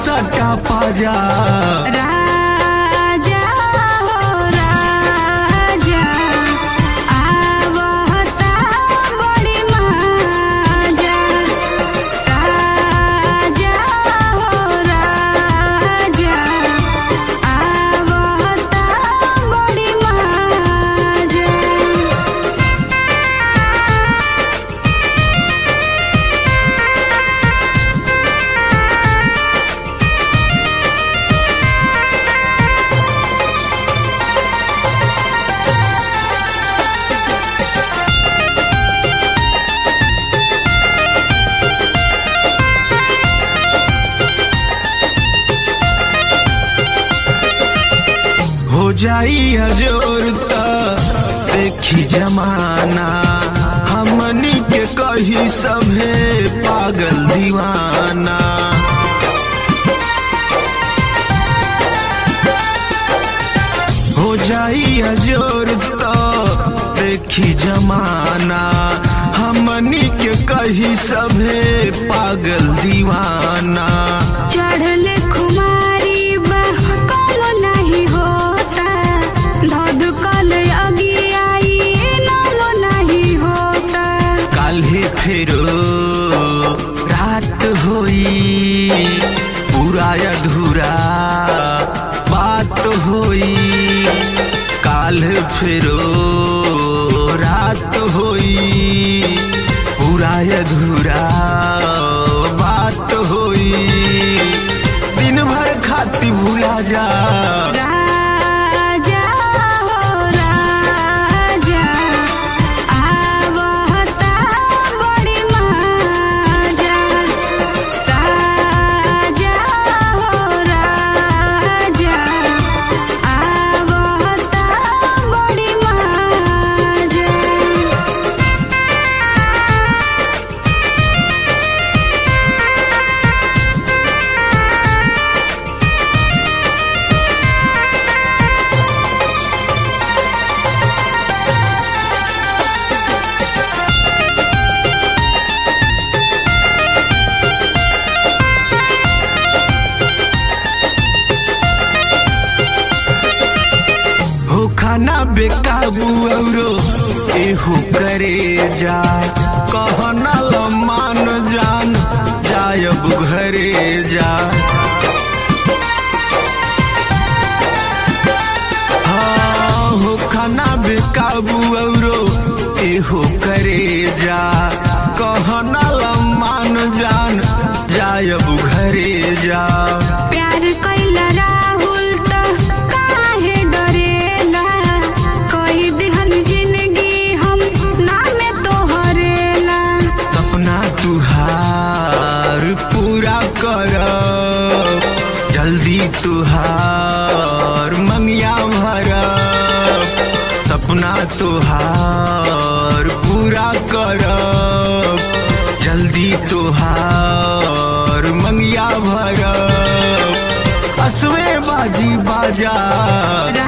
सटा पाजा राजा हो राजा आवता बड़ी माजा राजा हो राजा आवता बड़ी माजा हो जाई हजोर त देखी जमाना हमनी के कही सभे पागल दीवाना हो जाई हजोर त देखी जमाना हमनी के कही सभे पागल दीवाना चढ़ल खुमारी बा कौनो नहीं होता धधकल अगियाई नानो नहीं होता काल्हे फेरो रात होई पूरा अधूरा बात होई काल फेरो रात होई पूरा अधूरा बात होई दिन भर खाती भूला जा राजा हो राजा आवता बड़ी माजा राजा हो राजा आवता बड़ी माजा हो खाना बेकाबू औरो एहो करे जा कहना ल मान जान जायब घरे जा हाँ हो खाना बेकाबू औरो एहो करे जा कहना ल मान जान जायब घरे जा प्यार कैला राहुल त काहे डरेला कही दिहन जिंदगी हम नामे तोहरेला सपना तुहार पूरा कर जल्दी तुहार मंगिया भर सपना तुहार पूरा कर जल्दी तुहार मंगिया भर असवे बाजी बाजा